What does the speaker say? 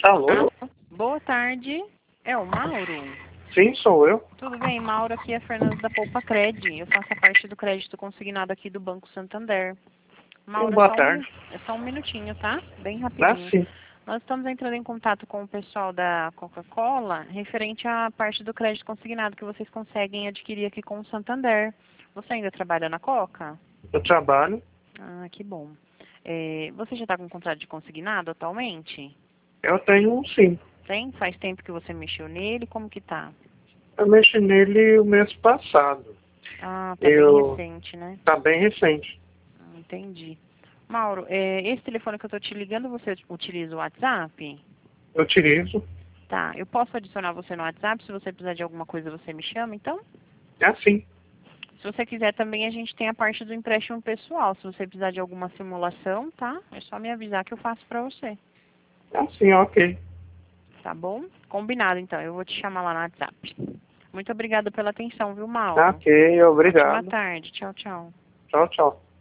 Alô? Boa tarde. É o Mauro? Sim, sou eu. Tudo bem, Mauro? Aqui é a Fernanda da Poupa Cred. Eu faço a parte do crédito consignado aqui do Banco Santander. Mauro, Boa tarde. é só um minutinho, tá? Bem Ah, rapidinho. sim. Nós estamos entrando em contato com o pessoal da Coca-Cola referente à parte do crédito consignado que vocês conseguem adquirir aqui com o Santander. Você ainda trabalha na Coca? Eu trabalho. Ah, que bom. Você já está com contrato de consignado atualmente? Eu tenho um sim. Tem? Faz tempo que você mexeu nele? Como que tá? Eu mexi nele o mês passado. Ah, tá bem recente, né? Tá bem recente. Entendi. Mauro, esse telefone que eu tô te ligando, você utiliza o WhatsApp? Eu utilizo. Tá, eu posso adicionar você no WhatsApp, se você precisar de alguma coisa você me chama, então? É sim. Se você quiser também, a gente tem a parte do empréstimo pessoal. Se você precisar de alguma simulação, tá? É só me avisar que eu faço pra você. É sim, ok. Tá bom? Combinado, então. Eu vou te chamar lá no WhatsApp. Muito obrigada pela atenção, viu, Mauro? Ok, Ótima obrigado. tarde. Tchau, tchau. Tchau, tchau.